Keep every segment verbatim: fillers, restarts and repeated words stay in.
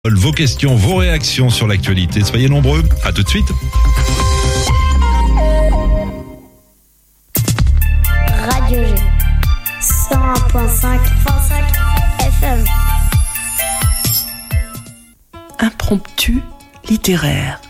Vos questions, vos réactions sur l'actualité, soyez nombreux. À tout de suite. Radio G, cent un virgule cinq F M. Impromptu littéraire.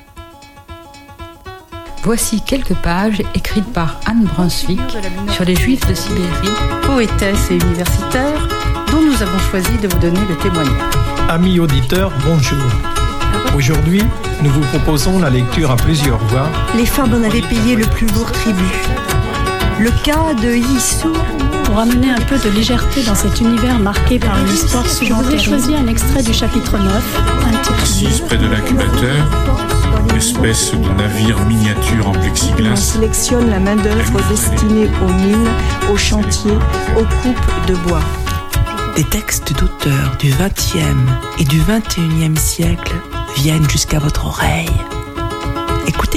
Voici quelques pages écrites par Anne Brunswick sur les Juifs de Sibérie, poétesse et universitaire, dont nous avons choisi de vous donner le témoignage. Amis auditeurs, bonjour. Aujourd'hui, nous vous proposons la lecture à plusieurs voix. Les femmes en avaient payé le plus lourd tribut. Le cas de Yissou. Pour amener un peu de légèreté dans cet univers marqué par une histoire je vous ai choisi un extrait du chapitre neuf, intitulé Assise près de l'incubateur, espèce de navire miniature en plexiglas. On sélectionne la main-d'œuvre destinée aux mines, aux chantiers, aux coupes de bois. Des textes d'auteurs du vingtième et du vingt et unième siècle viennent jusqu'à votre oreille. Écoutez.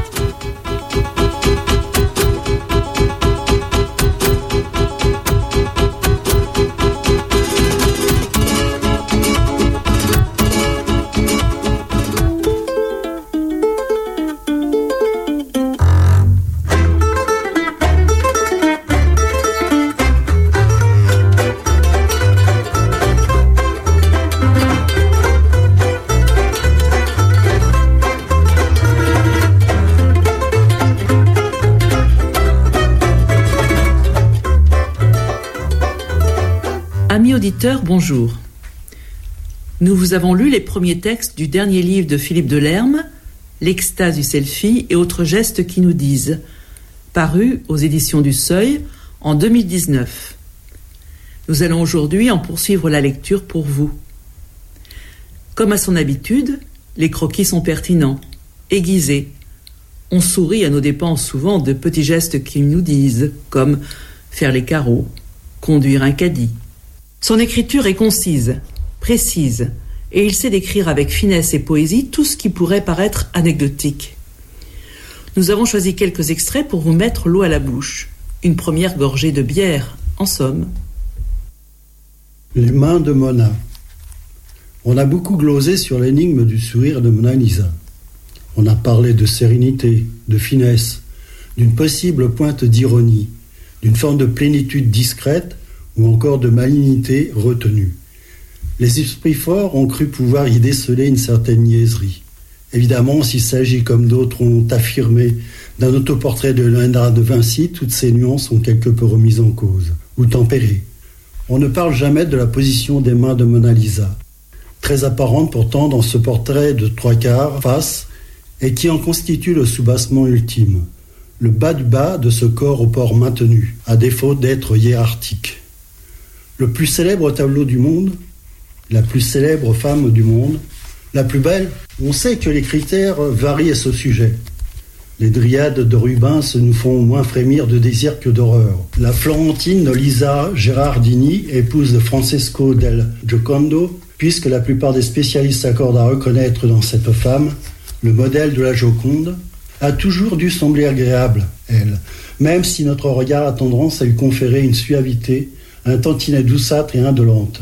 Amis auditeurs, bonjour. Nous vous avons lu les premiers textes du dernier livre de Philippe Delerme, L'extase du selfie et autres gestes qui nous disent, paru aux éditions du Seuil en deux mille dix-neuf. Nous allons aujourd'hui en poursuivre la lecture pour vous. Comme à son habitude, les croquis sont pertinents, aiguisés. On sourit à nos dépens souvent de petits gestes qui nous disent, comme faire les carreaux, conduire un caddie. Son écriture est concise, précise, et il sait décrire avec finesse et poésie tout ce qui pourrait paraître anecdotique. Nous avons choisi quelques extraits pour vous mettre l'eau à la bouche. Une première gorgée de bière, en somme. Les mains de Mona. On a beaucoup glosé sur l'énigme du sourire de Mona Lisa. On a parlé de sérénité, de finesse, d'une possible pointe d'ironie, d'une forme de plénitude discrète ou encore de malignité retenue. Les esprits forts ont cru pouvoir y déceler une certaine niaiserie. Évidemment, s'il s'agit, comme d'autres ont affirmé, d'un autoportrait de Léonard de Vinci, toutes ces nuances sont quelque peu remises en cause, ou tempérées. On ne parle jamais de la position des mains de Mona Lisa, très apparente pourtant dans ce portrait de trois quarts face, et qui en constitue le soubassement ultime, le bas du bas de ce corps au port maintenu, à défaut d'être hiérarchique. Le plus célèbre tableau du monde, la plus célèbre femme du monde, la plus belle, on sait que les critères varient à ce sujet. Les dryades de Rubens nous font moins frémir de désir que d'horreur. La Florentine Lisa Gerardini, épouse de Francesco del Giocondo, puisque la plupart des spécialistes s'accordent à reconnaître dans cette femme le modèle de la Joconde, a toujours dû sembler agréable, elle, même si notre regard a tendance à lui conférer une suavité un tantinet douceâtre et indolente.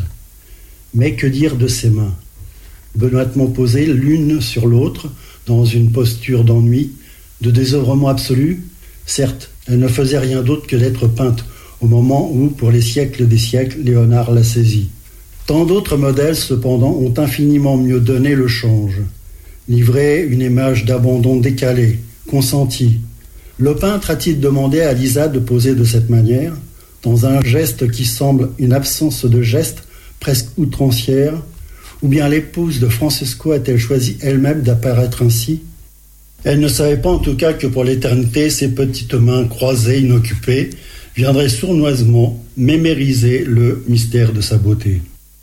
Mais que dire de ses mains, benoîtement posées l'une sur l'autre, dans une posture d'ennui, de désœuvrement absolu? Certes, elle ne faisait rien d'autre que d'être peinte au moment où, pour les siècles des siècles, Léonard l'a saisie. Tant d'autres modèles, cependant, ont infiniment mieux donné le change, livré une image d'abandon décalé, consenti. Le peintre a-t-il demandé à Lisa de poser de cette manière, dans un geste qui semble une absence de geste presque outrancière, ou bien l'épouse de Francesco a-t-elle choisi elle-même d'apparaître ainsi? Elle ne savait pas en tout cas que pour l'éternité, ses petites mains croisées, inoccupées, viendraient sournoisement mémériser le mystère de sa beauté.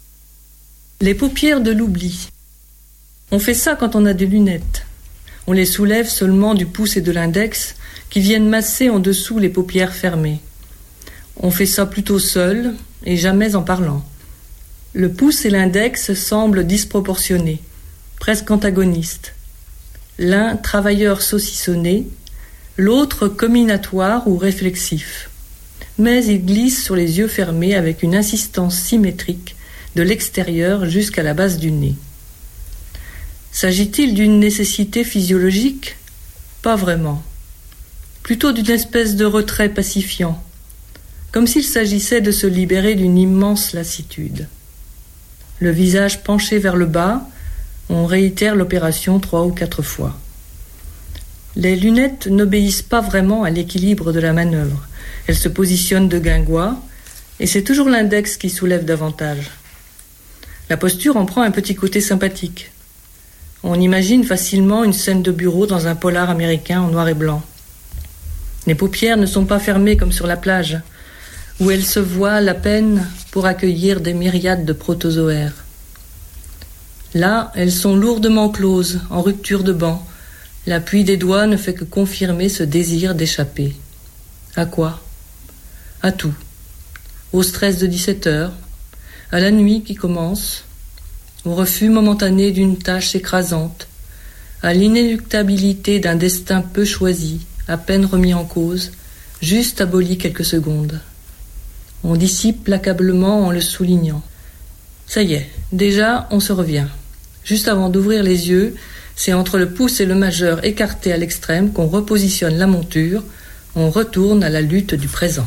Les paupières de l'oubli. On fait ça quand on a des lunettes. On les soulève seulement du pouce et de l'index qui viennent masser en dessous les paupières fermées. On fait ça plutôt seul et jamais en parlant. Le pouce et l'index semblent disproportionnés, presque antagonistes. L'un travailleur saucissonné, l'autre comminatoire ou réflexif. Mais il glisse sur les yeux fermés avec une insistance symétrique de l'extérieur jusqu'à la base du nez. S'agit-il d'une nécessité physiologique ? Pas vraiment. Plutôt d'une espèce de retrait pacifiant, comme s'il s'agissait de se libérer d'une immense lassitude. Le visage penché vers le bas, on réitère l'opération trois ou quatre fois. Les lunettes n'obéissent pas vraiment à l'équilibre de la manœuvre. Elles se positionnent de guingois, et c'est toujours l'index qui soulève davantage. La posture en prend un petit côté sympathique. On imagine facilement une scène de bureau dans un polar américain en noir et blanc. Les paupières ne sont pas fermées comme sur la plage, où elles se voilent à peine pour accueillir des myriades de protozoaires. Là, elles sont lourdement closes, en rupture de banc. L'appui des doigts ne fait que confirmer ce désir d'échapper. À quoi ? À tout. Au stress de dix-sept heures, à la nuit qui commence, au refus momentané d'une tâche écrasante, à l'inéluctabilité d'un destin peu choisi, à peine remis en cause, juste aboli quelques secondes. On dissipe l'accablement en le soulignant. Ça y est, déjà on se revient. Juste avant d'ouvrir les yeux, c'est entre le pouce et le majeur écartés à l'extrême qu'on repositionne la monture, on retourne à la lutte du présent.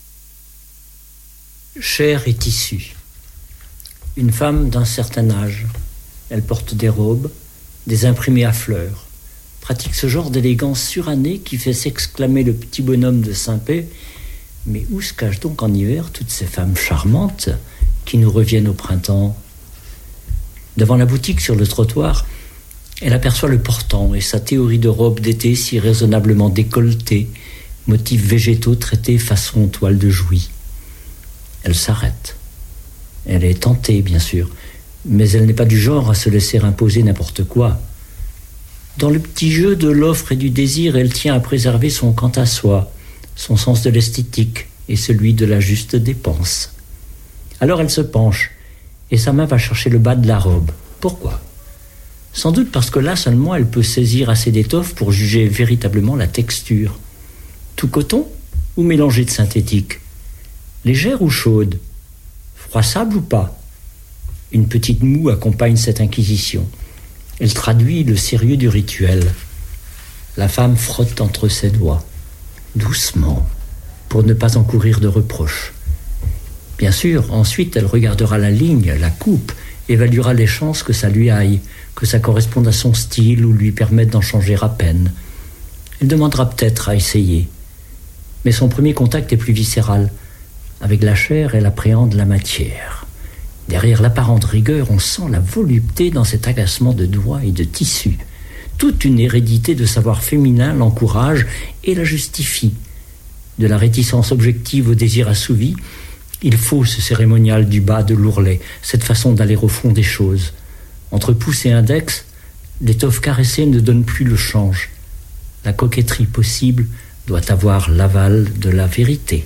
Chair et tissu. Une femme d'un certain âge. Elle porte des robes, des imprimés à fleurs. Pratique ce genre d'élégance surannée qui fait s'exclamer le petit bonhomme de Saint-Pé. Mais où se cachent donc en hiver toutes ces femmes charmantes qui nous reviennent au printemps ? Devant la boutique sur le trottoir, elle aperçoit le portant et sa théorie de robe d'été si raisonnablement décolletée, motifs végétaux traités façon toile de Jouy. Elle s'arrête. Elle est tentée, bien sûr, mais elle n'est pas du genre à se laisser imposer n'importe quoi. Dans le petit jeu de l'offre et du désir, elle tient à préserver son quant à soi, son sens de l'esthétique et celui de la juste dépense. Alors elle se penche, et sa main va chercher le bas de la robe. Pourquoi ? Sans doute parce que là seulement elle peut saisir assez d'étoffe pour juger véritablement la texture. Tout coton ou mélangé de synthétique ? Légère ou chaude ? Froissable ou pas ? Une petite moue accompagne cette inquisition. Elle traduit le sérieux du rituel. La femme frotte entre ses doigts, doucement, pour ne pas encourir de reproches. Bien sûr, ensuite elle regardera la ligne, la coupe, évaluera les chances que ça lui aille, que ça corresponde à son style ou lui permette d'en changer à peine. Elle demandera peut-être à essayer. Mais son premier contact est plus viscéral. Avec la chair, elle appréhende la matière. Derrière l'apparente rigueur, on sent la volupté dans cet agacement de doigts et de tissus. Toute une hérédité de savoir féminin l'encourage et la justifie. De la réticence objective au désir assouvi, il faut ce cérémonial du bas de l'ourlet, cette façon d'aller au fond des choses. Entre pouce et index, l'étoffe caressée ne donne plus le change. La coquetterie possible doit avoir l'aval de la vérité.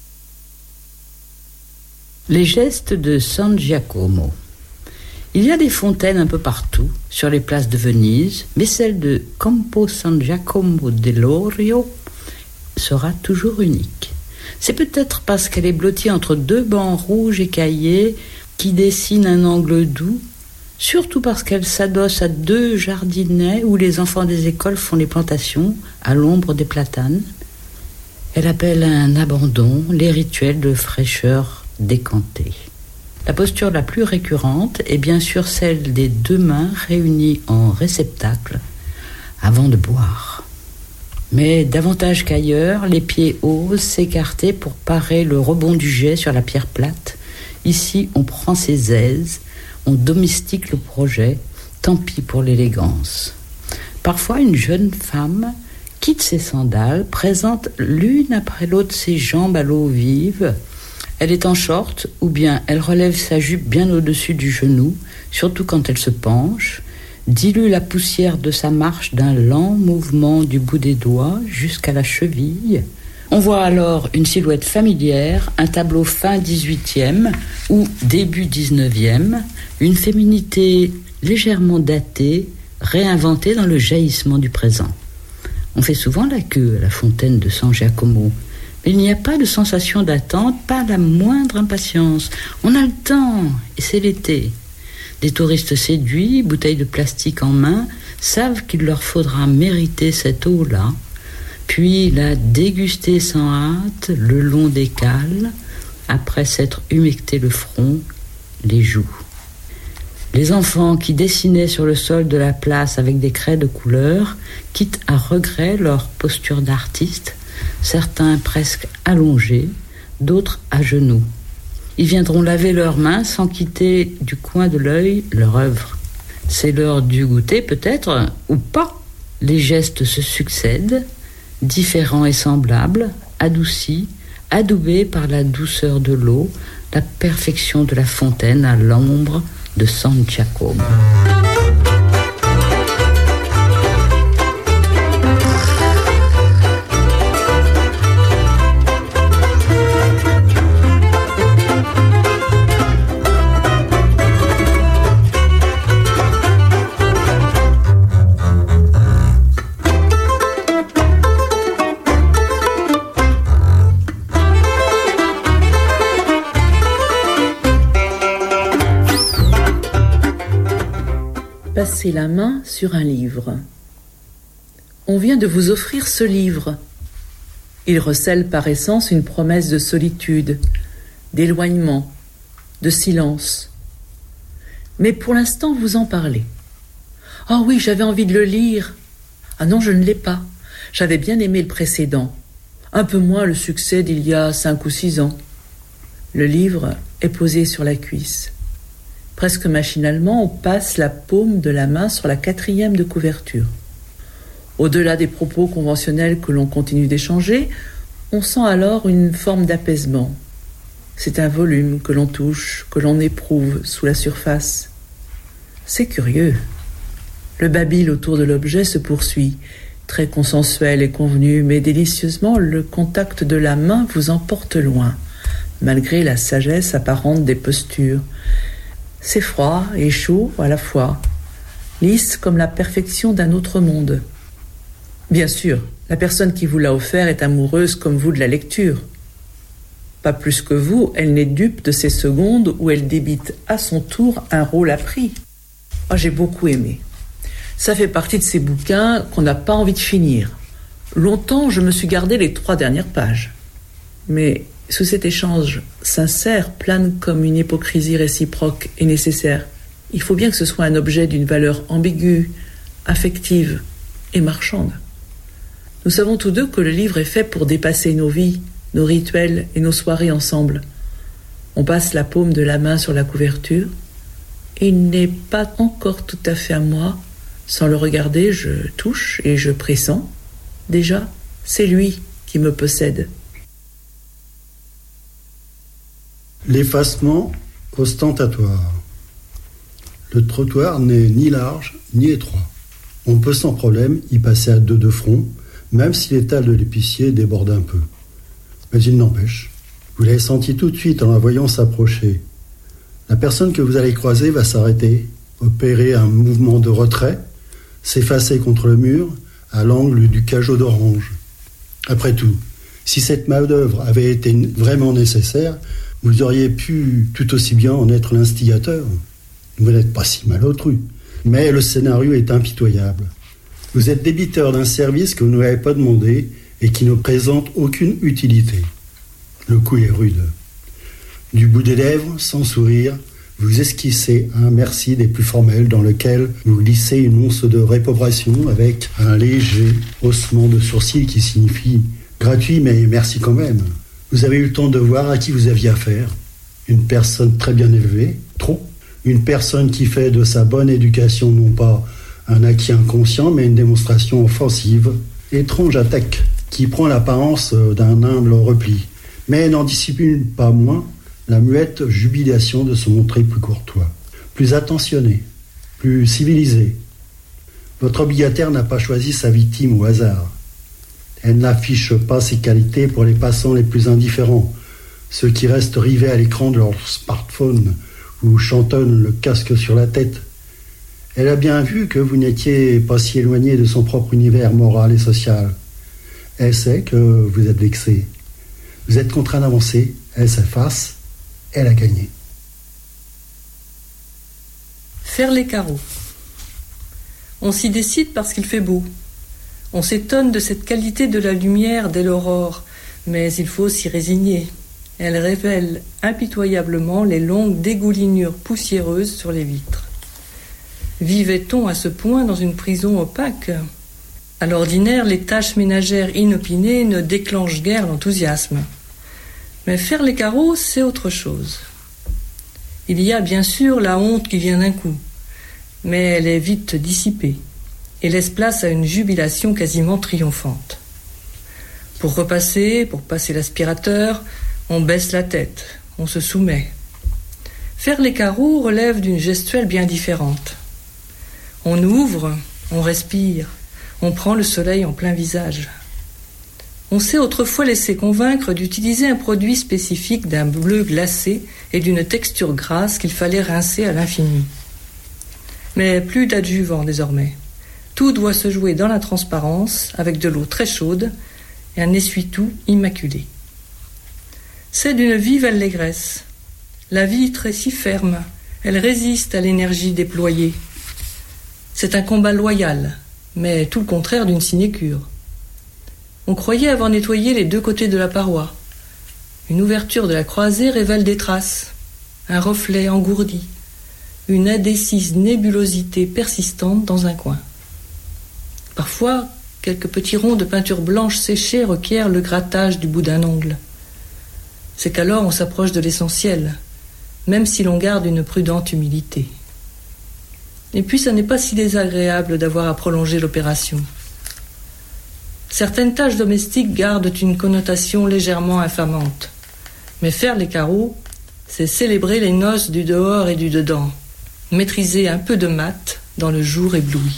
Les gestes de San Giacomo. Il y a des fontaines un peu partout, sur les places de Venise, mais celle de Campo San Giacomo dell'Orio sera toujours unique. C'est peut-être parce qu'elle est blottie entre deux bancs rouges écaillés qui dessinent un angle doux, surtout parce qu'elle s'adosse à deux jardinets où les enfants des écoles font les plantations à l'ombre des platanes. Elle appelle à un abandon les rituels de fraîcheur décantée. La posture la plus récurrente est bien sûr celle des deux mains réunies en réceptacle avant de boire. Mais davantage qu'ailleurs, les pieds osent s'écarter pour parer le rebond du jet sur la pierre plate. Ici, on prend ses aises, on domestique le projet, tant pis pour l'élégance. Parfois, une jeune femme quitte ses sandales, présente l'une après l'autre ses jambes à l'eau vive. Elle est en short, ou bien elle relève sa jupe bien au-dessus du genou, surtout quand elle se penche, dilue la poussière de sa marche d'un lent mouvement du bout des doigts jusqu'à la cheville. On voit alors une silhouette familière, un tableau fin dix-huitième ou début dix-neuvième, une féminité légèrement datée, réinventée dans le jaillissement du présent. On fait souvent la queue à la fontaine de San Giacomo, mais il n'y a pas de sensation d'attente, pas la moindre impatience. On a le temps, et c'est l'été. Les touristes séduits, bouteilles de plastique en main, savent qu'il leur faudra mériter cette eau-là, puis la déguster sans hâte le long des cales, après s'être humecté le front, les joues. Les enfants qui dessinaient sur le sol de la place avec des craies de couleur quittent à regret leur posture d'artiste, certains presque allongés, d'autres à genoux. Ils viendront laver leurs mains sans quitter du coin de l'œil leur œuvre. C'est l'heure du goûter peut-être, ou pas. Les gestes se succèdent, différents et semblables, adoucis, adoubés par la douceur de l'eau, la perfection de la fontaine à l'ombre de San Giacomo. Passez la main sur un livre. On vient de vous offrir ce livre. Il recèle par essence une promesse de solitude, d'éloignement, de silence. Mais pour l'instant, vous en parlez. « Ah oui, j'avais envie de le lire. »« Ah non, je ne l'ai pas. J'avais bien aimé le précédent. Un peu moins le succès d'il y a cinq ou six ans. » Le livre est posé sur la cuisse. Presque machinalement, on passe la paume de la main sur la quatrième de couverture. Au-delà des propos conventionnels que l'on continue d'échanger, on sent alors une forme d'apaisement. C'est un volume que l'on touche, que l'on éprouve sous la surface. C'est curieux. Le babil autour de l'objet se poursuit, très consensuel et convenu, mais délicieusement, le contact de la main vous emporte loin, malgré la sagesse apparente des postures. C'est froid et chaud à la fois, lisse comme la perfection d'un autre monde. Bien sûr, la personne qui vous l'a offert est amoureuse comme vous de la lecture. Pas plus que vous, elle n'est dupe de ces secondes où elle débite à son tour un rôle appris. Ah, j'ai beaucoup aimé. Ça fait partie de ces bouquins qu'on n'a pas envie de finir. Longtemps, je me suis gardé les trois dernières pages. Mais sous cet échange sincère plane comme une hypocrisie réciproque et nécessaire. Il faut bien que ce soit un objet d'une valeur ambiguë, affective et marchande. Nous savons tous deux que le livre est fait pour dépasser nos vies, nos rituels et nos soirées ensemble. On passe la paume de la main sur la couverture et il n'est pas encore tout à fait à moi. Sans le regarder, je touche et je pressens. Déjà, c'est lui qui me possède. L'effacement ostentatoire. Le trottoir n'est ni large ni étroit. On peut sans problème y passer à deux de front, même si l'étal de l'épicier déborde un peu. Mais il n'empêche, vous l'avez senti tout de suite en la voyant s'approcher. La personne que vous allez croiser va s'arrêter, opérer un mouvement de retrait, s'effacer contre le mur à l'angle du cajot d'orange. Après tout, si cette main-d'œuvre avait été vraiment nécessaire, vous auriez pu tout aussi bien en être l'instigateur. Vous n'êtes pas si malotru. Mais le scénario est impitoyable. Vous êtes débiteur d'un service que vous n'avez pas demandé et qui ne présente aucune utilité. Le coup est rude. Du bout des lèvres, sans sourire, vous esquissez un merci des plus formels dans lequel vous glissez une once de réprobation avec un léger haussement de sourcils qui signifie « gratuit mais merci quand même ». Vous avez eu le temps de voir à qui vous aviez affaire. Une personne très bien élevée, trop. Une personne qui fait de sa bonne éducation non pas un acquis inconscient, mais une démonstration offensive. Étrange attaque, qui prend l'apparence d'un humble repli, mais n'en dissimule pas moins la muette jubilation de se montrer plus courtois, plus attentionné, plus civilisé. Votre obligataire n'a pas choisi sa victime au hasard. Elle n'affiche pas ses qualités pour les passants les plus indifférents, ceux qui restent rivés à l'écran de leur smartphone ou chantonnent le casque sur la tête. Elle a bien vu que vous n'étiez pas si éloigné de son propre univers moral et social. Elle sait que vous êtes vexé. Vous êtes contraint d'avancer, elle s'efface, elle a gagné. Faire les carreaux. On s'y décide parce qu'il fait beau. On s'étonne de cette qualité de la lumière dès l'aurore, mais il faut s'y résigner. Elle révèle impitoyablement les longues dégoulinures poussiéreuses sur les vitres. Vivait-on à ce point dans une prison opaque ? À l'ordinaire, les tâches ménagères inopinées ne déclenchent guère l'enthousiasme. Mais faire les carreaux, c'est autre chose. Il y a bien sûr la honte qui vient d'un coup, mais elle est vite dissipée et laisse place à une jubilation quasiment triomphante. Pour repasser, pour passer l'aspirateur, on baisse la tête, on se soumet. Faire les carreaux relève d'une gestuelle bien différente. On ouvre, on respire, on prend le soleil en plein visage. On s'est autrefois laissé convaincre d'utiliser un produit spécifique d'un bleu glacé et d'une texture grasse qu'il fallait rincer à l'infini. Mais plus d'adjuvants désormais. Tout doit se jouer dans la transparence, avec de l'eau très chaude et un essuie-tout immaculé. C'est d'une vive allégresse. La vitre est si ferme, elle résiste à l'énergie déployée. C'est un combat loyal, mais tout le contraire d'une sinécure. On croyait avoir nettoyé les deux côtés de la paroi. Une ouverture de la croisée révèle des traces, un reflet engourdi, une indécise nébulosité persistante dans un coin. Parfois, quelques petits ronds de peinture blanche séchée requièrent le grattage du bout d'un ongle. C'est qu'alors on s'approche de l'essentiel, même si l'on garde une prudente humilité. Et puis, ça n'est pas si désagréable d'avoir à prolonger l'opération. Certaines tâches domestiques gardent une connotation légèrement infamante. Mais faire les carreaux, c'est célébrer les noces du dehors et du dedans, maîtriser un peu de mat dans le jour ébloui.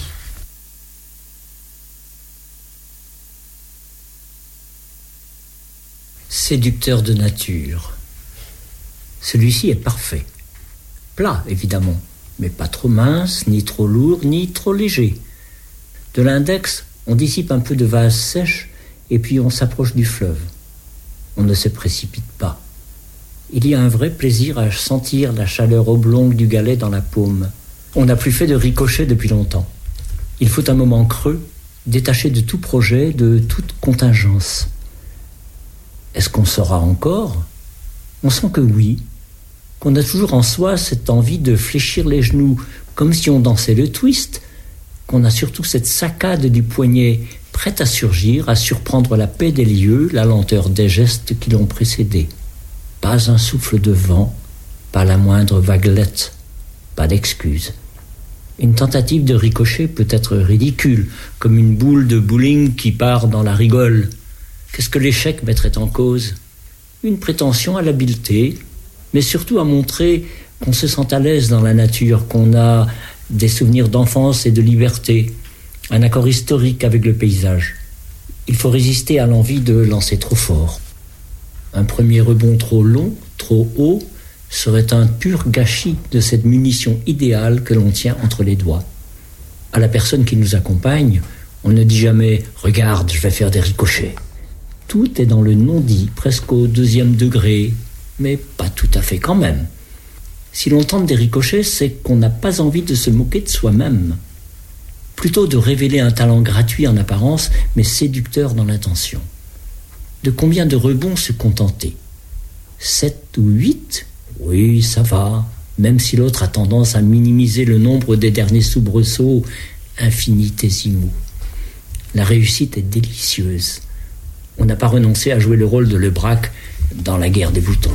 Séducteur de nature. Celui-ci est parfait. Plat, évidemment, mais pas trop mince, ni trop lourd, ni trop léger. De l'index, on dissipe un peu de vase sèche et puis on s'approche du fleuve. On ne se précipite pas. Il y a un vrai plaisir à sentir la chaleur oblongue du galet dans la paume. On n'a plus fait de ricochet depuis longtemps. Il faut un moment creux, détaché de tout projet, de toute contingence. Est-ce qu'on saura encore ? On sent que oui, qu'on a toujours en soi cette envie de fléchir les genoux, comme si on dansait le twist, qu'on a surtout cette saccade du poignet prête à surgir, à surprendre la paix des lieux, la lenteur des gestes qui l'ont précédé. Pas un souffle de vent, pas la moindre vaguelette, pas d'excuse. Une tentative de ricochet peut être ridicule, comme une boule de bowling qui part dans la rigole. Qu'est-ce que l'échec mettrait en cause ? Une prétention à l'habileté, mais surtout à montrer qu'on se sent à l'aise dans la nature, qu'on a des souvenirs d'enfance et de liberté, un accord historique avec le paysage. Il faut résister à l'envie de lancer trop fort. Un premier rebond trop long, trop haut, serait un pur gâchis de cette munition idéale que l'on tient entre les doigts. À la personne qui nous accompagne, on ne dit jamais « Regarde, je vais faire des ricochets ». Tout est dans le non-dit, presque au deuxième degré, mais pas tout à fait quand même. Si l'on tente des ricochets, c'est qu'on n'a pas envie de se moquer de soi-même. Plutôt de révéler un talent gratuit en apparence, mais séducteur dans l'intention. De combien de rebonds se contenter ? Sept ou huit ? Oui, ça va, même si l'autre a tendance à minimiser le nombre des derniers soubresauts infinitésimaux. La réussite est délicieuse. On n'a pas renoncé à jouer le rôle de Lebrac dans La guerre des boutons.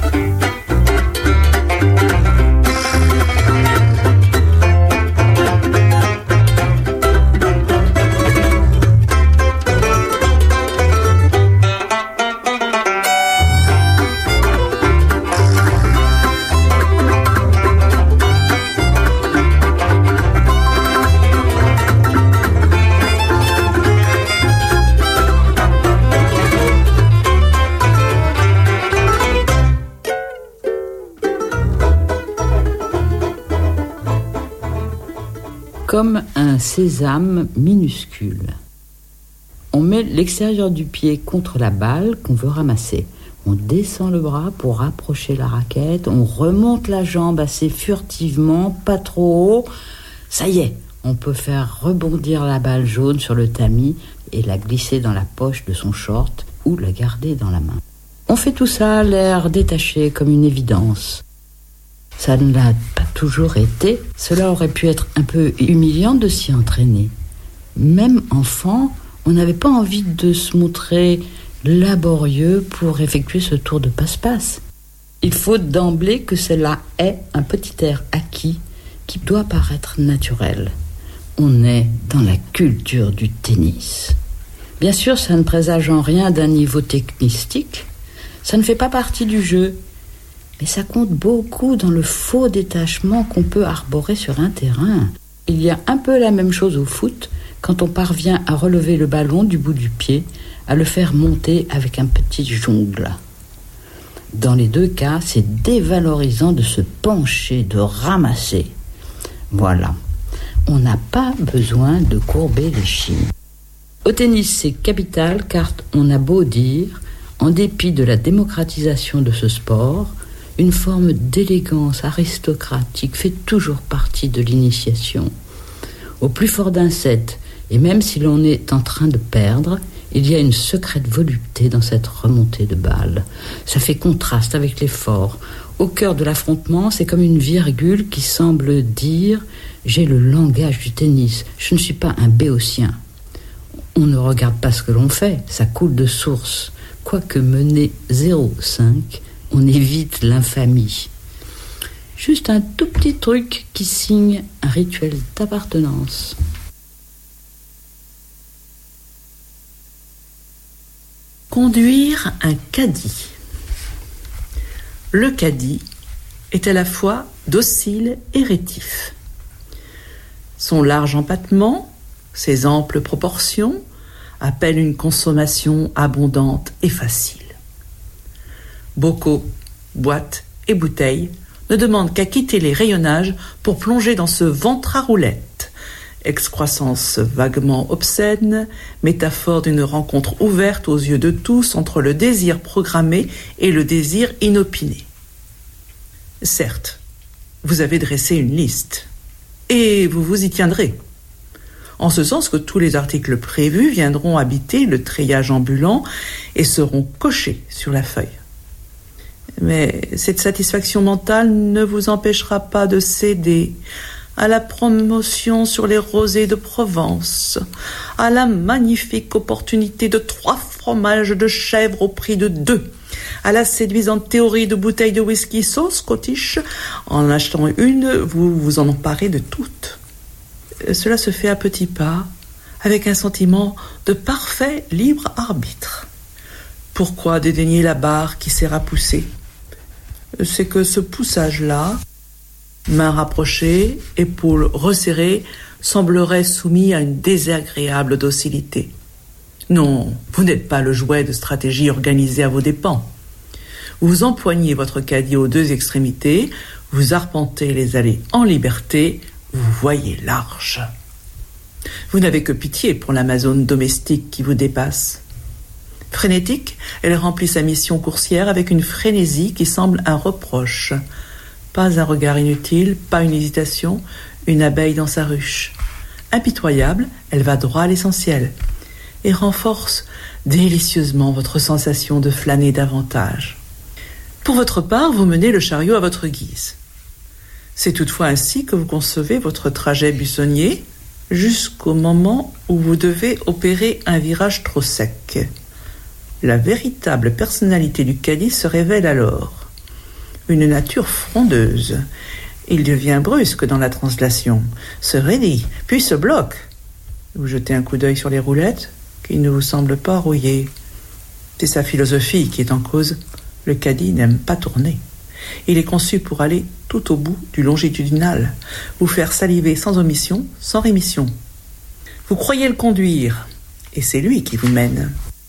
Comme un sésame minuscule. On met l'extérieur du pied contre la balle qu'on veut ramasser. On descend le bras pour rapprocher la raquette, on remonte la jambe assez furtivement, pas trop haut. Ça y est, on peut faire rebondir la balle jaune sur le tamis et la glisser dans la poche de son short ou la garder dans la main. On fait tout ça à l'air détaché comme une évidence. Ça ne l'a pas toujours été. Cela aurait pu être un peu humiliant de s'y entraîner. Même enfant, on n'avait pas envie de se montrer laborieux pour effectuer ce tour de passe-passe. Il faut d'emblée que cela ait un petit air acquis qui doit paraître naturel. On est dans la culture du tennis. Bien sûr, ça ne présage en rien d'un niveau technistique. Ça ne fait pas partie du jeu. Mais ça compte beaucoup dans le faux détachement qu'on peut arborer sur un terrain. Il y a un peu la même chose au foot quand on parvient à relever le ballon du bout du pied, à le faire monter avec un petit jongle. Dans les deux cas, c'est dévalorisant de se pencher, de ramasser. Voilà, on n'a pas besoin de courber les chines. Au tennis, c'est capital car on a beau dire, en dépit de la démocratisation de ce sport, une forme d'élégance aristocratique fait toujours partie de l'initiation. Au plus fort d'un set, et même si l'on est en train de perdre, il y a une secrète volupté dans cette remontée de balle. Ça fait contraste avec l'effort. Au cœur de l'affrontement, c'est comme une virgule qui semble dire « J'ai le langage du tennis, je ne suis pas un béotien ». On ne regarde pas ce que l'on fait, ça coule de source. Quoique mené zéro cinq, on évite l'infamie. Juste un tout petit truc qui signe un rituel d'appartenance. Conduire un caddie. Le caddie est à la fois docile et rétif. Son large empattement, ses amples proportions, appellent une consommation abondante et facile. Bocaux, boîtes et bouteilles ne demandent qu'à quitter les rayonnages pour plonger dans ce ventre à roulettes. Excroissance vaguement obscène, métaphore d'une rencontre ouverte aux yeux de tous entre le désir programmé et le désir inopiné. Certes, vous avez dressé une liste, et vous vous y tiendrez, en ce sens que tous les articles prévus viendront habiter le treillage ambulant et seront cochés sur la feuille. Mais cette satisfaction mentale ne vous empêchera pas de céder à la promotion sur les rosés de Provence, à la magnifique opportunité de trois fromages de chèvre au prix de deux, à la séduisante théorie de bouteilles de whisky sauce Scottish. En achetant une, vous vous en emparez de toutes. Cela se fait à petits pas, avec un sentiment de parfait libre arbitre. Pourquoi dédaigner la barre qui sert à pousser ? C'est que ce poussage-là, mains rapprochées, épaules resserrées, semblerait soumis à une désagréable docilité. Non, vous n'êtes pas le jouet de stratégies organisées à vos dépens. Vous empoignez votre caddie aux deux extrémités, vous arpentez les allées en liberté, vous voyez large. Vous n'avez que pitié pour l'Amazone domestique qui vous dépasse. Frénétique, elle remplit sa mission coursière avec une frénésie qui semble un reproche. Pas un regard inutile, pas une hésitation, une abeille dans sa ruche. Impitoyable, elle va droit à l'essentiel et renforce délicieusement votre sensation de flâner davantage. Pour votre part, vous menez le chariot à votre guise. C'est toutefois ainsi que vous concevez votre trajet buissonnier jusqu'au moment où vous devez opérer un virage trop sec. La véritable personnalité du caddie se révèle alors. Une nature frondeuse. Il devient brusque dans la translation, se raidit, puis se bloque. Vous jetez un coup d'œil sur les roulettes, qui ne vous semblent pas rouillées. C'est sa philosophie qui est en cause. Le caddie n'aime pas tourner. Il est conçu pour aller tout au bout du longitudinal, vous faire saliver sans omission, sans rémission. Vous croyez le conduire, et c'est lui qui vous mène.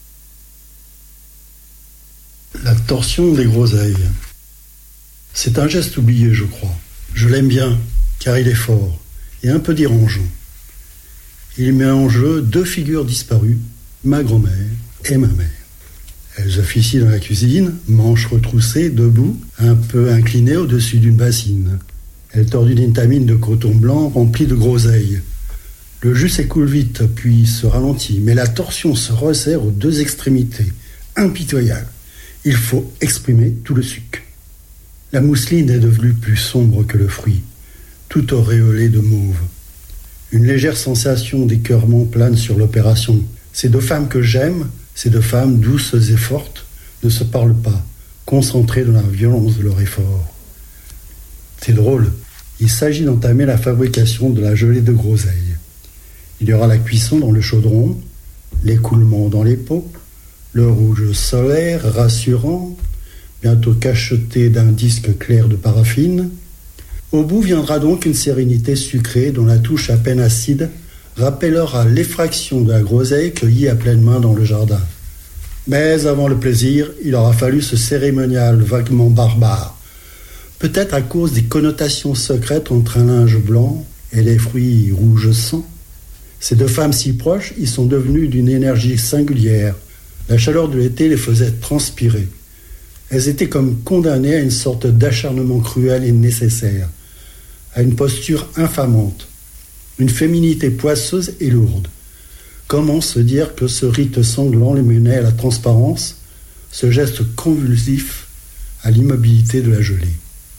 La torsion des groseilles. C'est un geste oublié, je crois. Je l'aime bien, car il est fort et un peu dérangeant. Il met en jeu deux figures disparues, ma grand-mère et ma mère. Elles officient dans la cuisine, manches retroussées, debout, un peu inclinées au-dessus d'une bassine. Elles tordent une étamine de coton blanc remplie de groseilles. Le jus s'écoule vite, puis se ralentit, mais la torsion se resserre aux deux extrémités. Impitoyable. Il faut exprimer tout le suc. La mousseline est devenue plus sombre que le fruit, tout auréolée de mauve. Une légère sensation d'écœurement plane sur l'opération. Ces deux femmes que j'aime, ces deux femmes douces et fortes, ne se parlent pas, concentrées dans la violence de leur effort. C'est drôle, il s'agit d'entamer la fabrication de la gelée de groseille. Il y aura la cuisson dans le chaudron, l'écoulement dans les pots, le rouge solaire rassurant, bientôt cacheté d'un disque clair de paraffine. Au bout viendra donc une sérénité sucrée dont la touche à peine acide rappellera l'effraction de la groseille cueillie à pleine main dans le jardin. Mais avant le plaisir, il aura fallu ce cérémonial vaguement barbare. Peut-être à cause des connotations secrètes entre un linge blanc et les fruits rouge sang. Ces deux femmes si proches, ils sont devenus d'une énergie singulière. La chaleur de l'été les faisait transpirer. Elles étaient comme condamnées à une sorte d'acharnement cruel et nécessaire, à une posture infamante, une féminité poisseuse et lourde. Comment se dire que ce rite sanglant les menait à la transparence, ce geste convulsif à l'immobilité de la gelée?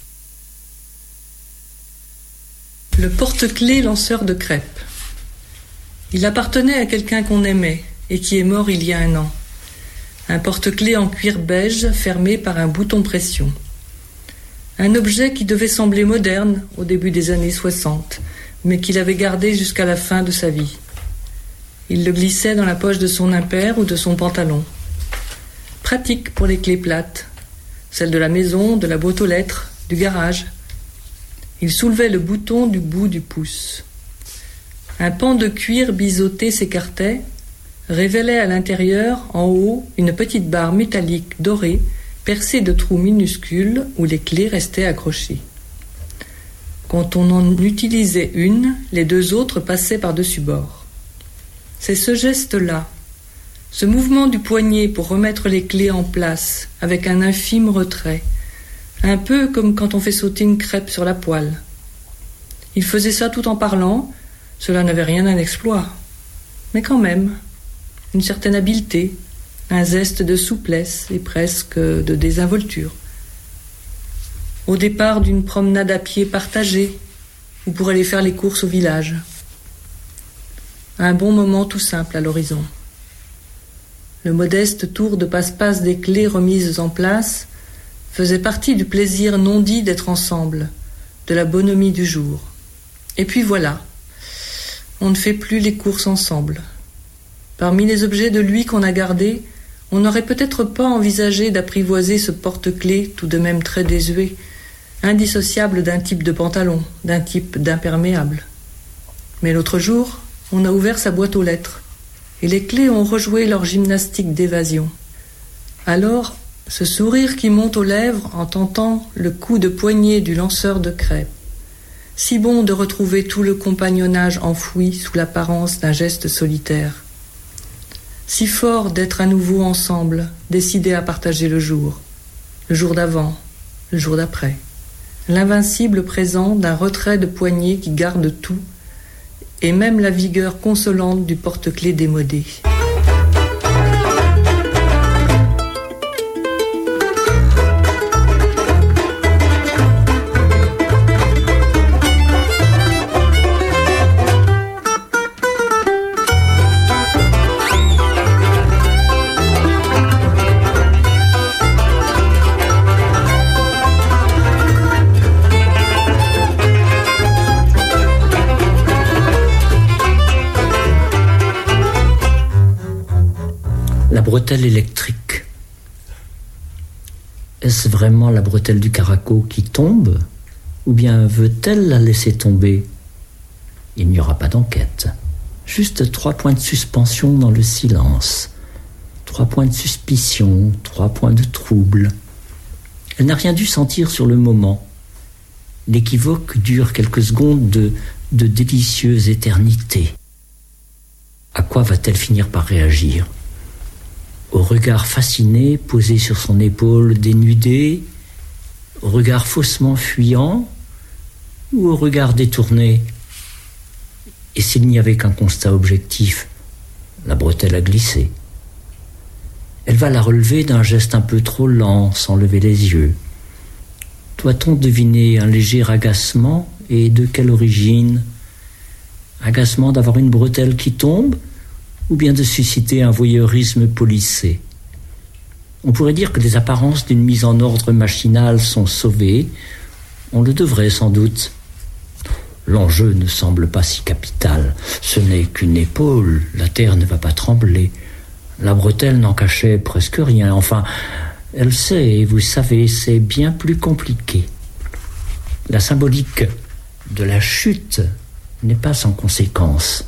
Le porte-clés lanceur de crêpes. Il appartenait à quelqu'un qu'on aimait et qui est mort il y a un an. Un porte-clés en cuir beige fermé par un bouton pression. Un objet qui devait sembler moderne au début des années soixante, mais qu'il avait gardé jusqu'à la fin de sa vie. Il le glissait dans la poche de son impair ou de son pantalon. Pratique pour les clés plates, celles de la maison, de la boîte aux lettres, du garage. Il soulevait le bouton du bout du pouce. Un pan de cuir biseauté s'écartait, révélait à l'intérieur, en haut, une petite barre métallique dorée, percée de trous minuscules où les clés restaient accrochées. Quand on en utilisait une, les deux autres passaient par-dessus bord. C'est ce geste-là, ce mouvement du poignet pour remettre les clés en place, avec un infime retrait, un peu comme quand on fait sauter une crêpe sur la poêle. Il faisait ça tout en parlant. Cela n'avait rien d'un exploit, mais quand même, une certaine habileté, un zeste de souplesse et presque de désinvolture. Au départ d'une promenade à pied partagée, ou pour aller faire les courses au village. Un bon moment tout simple à l'horizon. Le modeste tour de passe-passe des clés remises en place faisait partie du plaisir non dit d'être ensemble, de la bonhomie du jour. Et puis voilà. On ne fait plus les courses ensemble. Parmi les objets de lui qu'on a gardés, on n'aurait peut-être pas envisagé d'apprivoiser ce porte-clés tout de même très désuet, indissociable d'un type de pantalon, d'un type d'imperméable. Mais l'autre jour, on a ouvert sa boîte aux lettres, et les clés ont rejoué leur gymnastique d'évasion. Alors, ce sourire qui monte aux lèvres en tentant le coup de poignet du lanceur de crêpes, si bon de retrouver tout le compagnonnage enfoui sous l'apparence d'un geste solitaire. Si fort d'être à nouveau ensemble, décidés à partager le jour, le jour d'avant, le jour d'après. L'invincible présent d'un retrait de poignet qui garde tout, et même la vigueur consolante du porte-clés démodé. Bretelle électrique. Est-ce vraiment la bretelle du Caraco qui tombe, ou bien veut-elle la laisser tomber? Il n'y aura pas d'enquête. Juste trois points de suspension dans le silence. Trois points de suspicion, trois points de trouble. Elle n'a rien dû sentir sur le moment. L'équivoque dure quelques secondes de, de délicieuse éternité. À quoi va-t-elle finir par réagir? au regard fasciné posé sur son épaule dénudée, au regard faussement fuyant ou au regard détourné. Et s'il n'y avait qu'un constat objectif, la bretelle a glissé. Elle va la relever d'un geste un peu trop lent, sans lever les yeux. Doit-on deviner un léger agacement, et de quelle origine? Agacement d'avoir une bretelle qui tombe, ou bien de susciter un voyeurisme policé? On pourrait dire que les apparences d'une mise en ordre machinale sont sauvées. On le devrait sans doute. L'enjeu ne semble pas si capital. Ce n'est qu'une épaule, la terre ne va pas trembler. La bretelle n'en cachait presque rien. Enfin, elle sait, et vous savez, c'est bien plus compliqué. La symbolique de la chute n'est pas sans conséquence.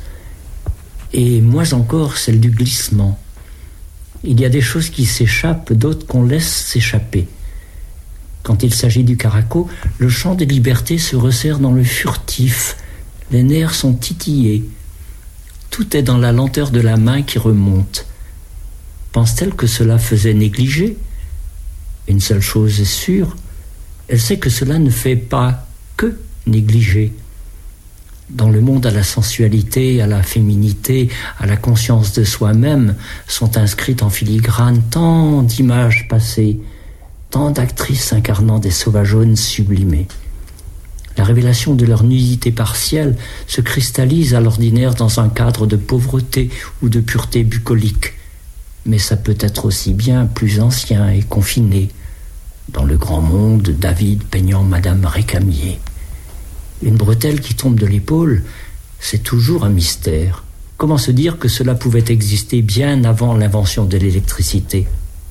Et moins encore celle du glissement. Il y a des choses qui s'échappent, d'autres qu'on laisse s'échapper. Quand il s'agit du caraco, le champ des libertés se resserre dans le furtif. Les nerfs sont titillés. Tout est dans la lenteur de la main qui remonte. Pense-t-elle que cela faisait négliger? Une seule chose est sûre, elle sait que cela ne fait pas que négliger. Dans le monde à la sensualité, à la féminité, à la conscience de soi-même, sont inscrites en filigrane tant d'images passées, tant d'actrices incarnant des sauvageonnes sublimées. La révélation de leur nudité partielle se cristallise à l'ordinaire dans un cadre de pauvreté ou de pureté bucolique. Mais ça peut être aussi bien plus ancien et confiné. Dans le grand monde, David peignant Madame Récamier. Une bretelle qui tombe de l'épaule, c'est toujours un mystère. Comment se dire que cela pouvait exister bien avant l'invention de l'électricité?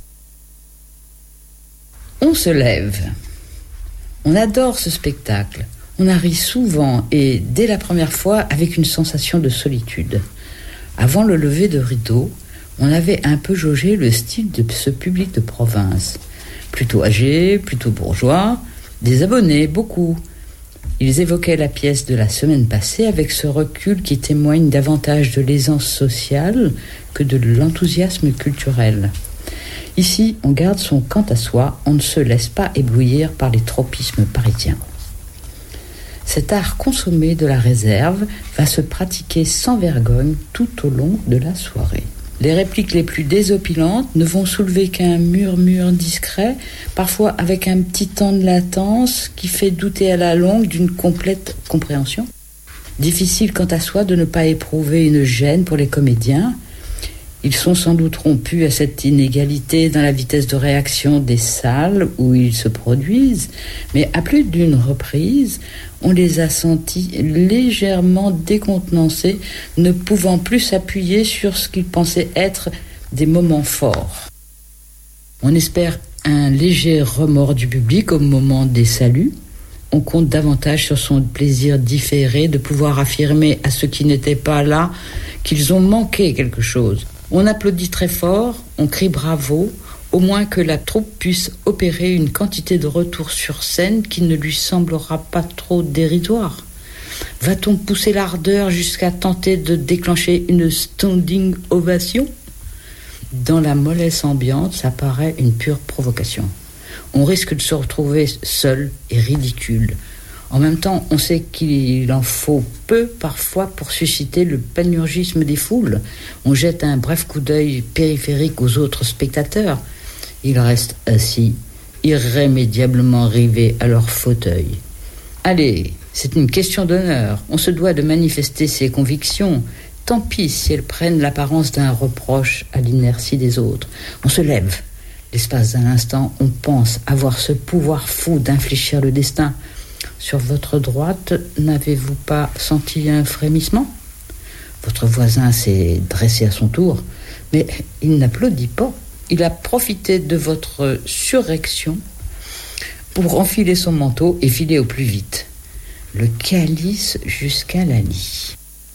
On se lève. On adore ce spectacle. On a ri souvent et, dès la première fois, avec une sensation de solitude. Avant le lever de rideau, on avait un peu jaugé le style de ce public de province. Plutôt âgé, plutôt bourgeois, des abonnés, beaucoup. Ils évoquaient la pièce de la semaine passée avec ce recul qui témoigne davantage de l'aisance sociale que de l'enthousiasme culturel. Ici, on garde son quant à soi, on ne se laisse pas éblouir par les tropismes parisiens. Cet art consommé de la réserve va se pratiquer sans vergogne tout au long de la soirée. Les répliques les plus désopilantes ne vont soulever qu'un murmure discret, parfois avec un petit temps de latence qui fait douter à la longue d'une complète compréhension. Difficile quant à soi de ne pas éprouver une gêne pour les comédiens. Ils sont sans doute rompus à cette inégalité dans la vitesse de réaction des salles où ils se produisent, mais à plus d'une reprise, on les a sentis légèrement décontenancés, ne pouvant plus s'appuyer sur ce qu'ils pensaient être des moments forts. On espère un léger remords du public au moment des saluts. On compte davantage sur son plaisir différé de pouvoir affirmer à ceux qui n'étaient pas là qu'ils ont manqué quelque chose. On applaudit très fort, on crie bravo, au moins que la troupe puisse opérer une quantité de retours sur scène qui ne lui semblera pas trop dérisoire. Va-t-on pousser l'ardeur jusqu'à tenter de déclencher une standing ovation? Dans la mollesse ambiante, ça paraît une pure provocation. On risque de se retrouver seul et ridicule. En même temps, on sait qu'il en faut peu parfois pour susciter le panurgisme des foules. On jette un bref coup d'œil périphérique aux autres spectateurs. Ils restent assis, irrémédiablement rivés à leur fauteuil. Allez, c'est une question d'honneur. On se doit de manifester ses convictions. Tant pis si elles prennent l'apparence d'un reproche à l'inertie des autres. On se lève. L'espace d'un instant, on pense avoir ce pouvoir fou d'infléchir le destin. Sur votre droite, n'avez-vous pas senti un frémissement? Votre voisin s'est dressé à son tour, mais il n'applaudit pas. Il a profité de votre surréaction pour enfiler son manteau et filer au plus vite. Le calice jusqu'à la lie.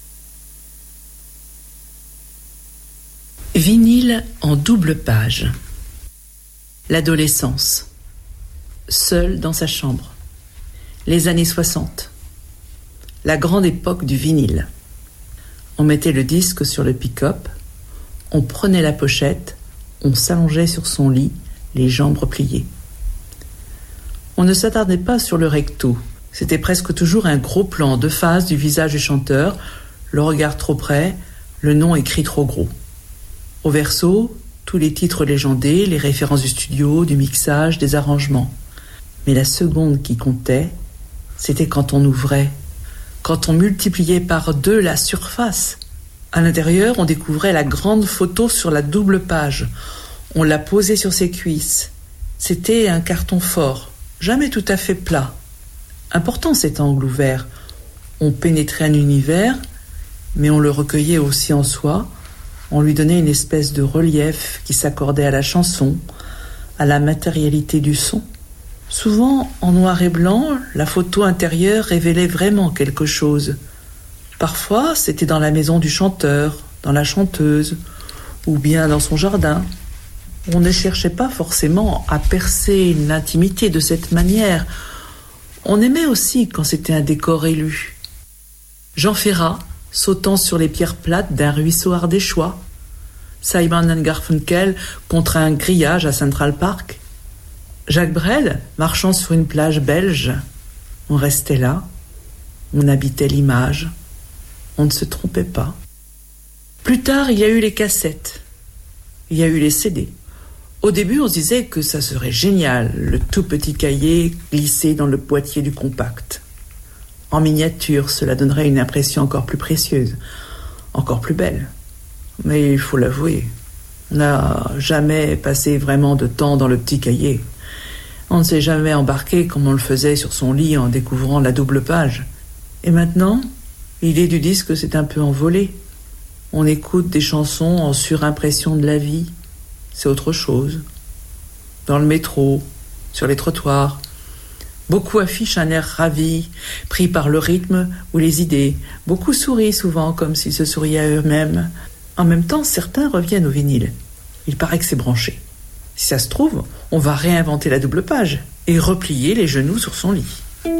Vinyle en double page. L'adolescence. Seul dans sa chambre. Les années soixante. La grande époque du vinyle. On mettait le disque sur le pick-up, on prenait la pochette, on s'allongeait sur son lit, les jambes repliées. On ne s'attardait pas sur le recto. C'était presque toujours un gros plan de face du visage du chanteur, le regard trop près, le nom écrit trop gros. Au verso, tous les titres légendés, les références du studio, du mixage, des arrangements. Mais la seconde qui comptait, c'était quand on ouvrait, quand on multipliait par deux la surface. À l'intérieur, on découvrait la grande photo sur la double page. On la posait sur ses cuisses. C'était un carton fort, jamais tout à fait plat. Important cet angle ouvert. On pénétrait un univers, mais on le recueillait aussi en soi. On lui donnait une espèce de relief qui s'accordait à la chanson, à la matérialité du son. Souvent, en noir et blanc, la photo intérieure révélait vraiment quelque chose. Parfois, c'était dans la maison du chanteur, dans la chanteuse, ou bien dans son jardin. On ne cherchait pas forcément à percer l'intimité de cette manière. On aimait aussi quand c'était un décor élu. Jean Ferrat, sautant sur les pierres plates d'un ruisseau ardéchois. Simon and Garfunkel contre un grillage à Central Park. Jacques Brel, marchant sur une plage belge. On restait là, on habitait l'image, on ne se trompait pas. Plus tard, il y a eu les cassettes, il y a eu les C D. Au début, on se disait que ça serait génial, le tout petit cahier glissé dans le boîtier du compact. En miniature, cela donnerait une impression encore plus précieuse, encore plus belle. Mais il faut l'avouer, on n'a jamais passé vraiment de temps dans le petit cahier. On ne s'est jamais embarqué comme on le faisait sur son lit en découvrant la double page. Et maintenant, l'idée du disque s'est un peu envolée. On écoute des chansons en surimpression de la vie. C'est autre chose. Dans le métro, sur les trottoirs, beaucoup affichent un air ravi, pris par le rythme ou les idées. Beaucoup sourient souvent, comme s'ils se souriaient à eux-mêmes. En même temps, certains reviennent au vinyle. Il paraît que c'est branché. Si ça se trouve, on va réinventer la double page et replier les genoux sur son lit.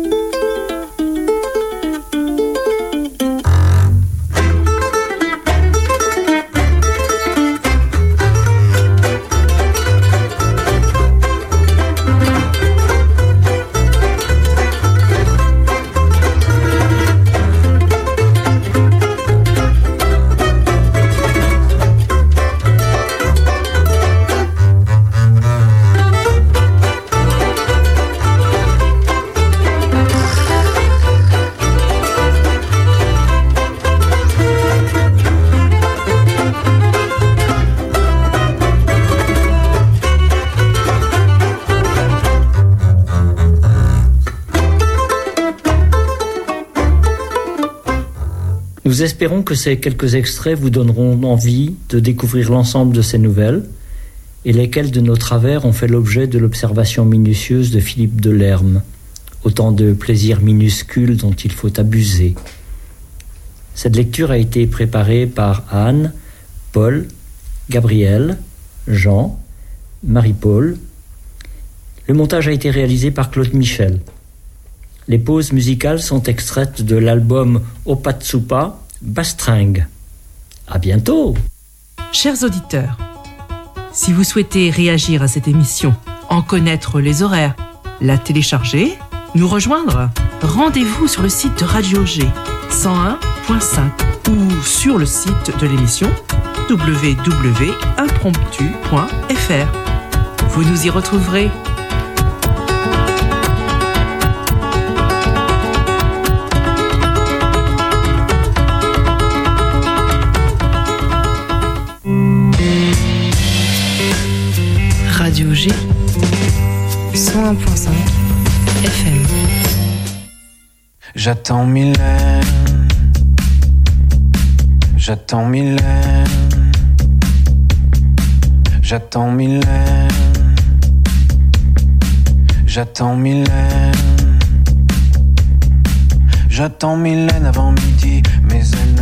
Nous espérons que ces quelques extraits vous donneront envie de découvrir l'ensemble de ces nouvelles et lesquelles de nos travers ont fait l'objet de l'observation minutieuse de Philippe Delerme. Autant de plaisirs minuscules dont il faut abuser. Cette lecture a été préparée par Anne, Paul, Gabriel, Jean, Marie-Paul. Le montage a été réalisé par Claude Michel. Les pauses musicales sont extraites de l'album Opatsupa, Bastringue. À bientôt. Chers auditeurs, si vous souhaitez réagir à cette émission, en connaître les horaires, la télécharger, nous rejoindre, rendez-vous sur le site de Radio G cent un point cinq ou sur le site de l'émission w w w point impromptu point f r. Vous nous y retrouverez. Radio G cent un point cinq F M. J'attends Mylène, j'attends Mylène, j'attends Mylène, j'attends Mylène, j'attends Mylène avant midi, mais elle